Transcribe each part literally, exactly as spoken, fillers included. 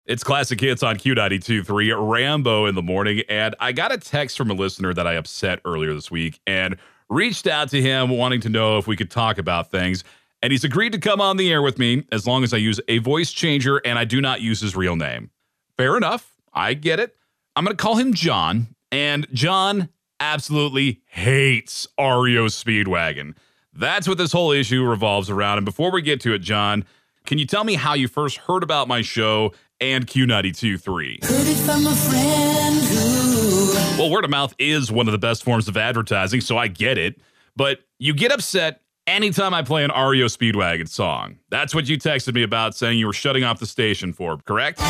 It's Classic Hits on Q ninety-two point three, Rambo in the morning. And I got a text from a listener that I upset earlier this week and reached out to him wanting to know if we could talk about things. And he's agreed to come on the air with me as long as I use a voice changer and I do not use his real name. Fair enough. I get it. I'm going to call him John. And John absolutely hates R E O Speedwagon. That's what this whole issue revolves around. And before we get to it, John, can you tell me how you first heard about my show and Q ninety-two point three? Heard it from a friend who... Well, word of mouth is one of the best forms of advertising, so I get it. But you get upset anytime I play an R E O Speedwagon song. That's what you texted me about, saying you were shutting off the station for, correct?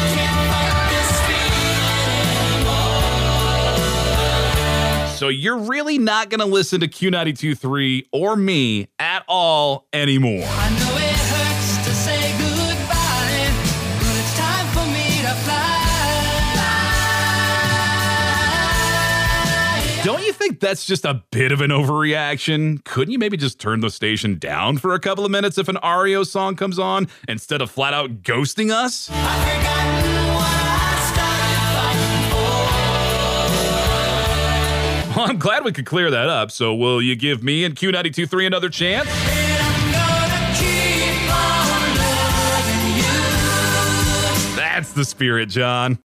So you're really not going to listen to Q ninety-two point three or me at all anymore. I know it hurts to say goodbye, but it's time for me to fly. Don't you think that's just a bit of an overreaction? Couldn't you maybe just turn the station down for a couple of minutes if an R E O song comes on instead of flat out ghosting us? I've forgotten what I started fighting for. Well, I'm glad we could clear that up. So will you give me and Q ninety-two point three another chance? And I'm gonna keep on loving you. That's the spirit, John.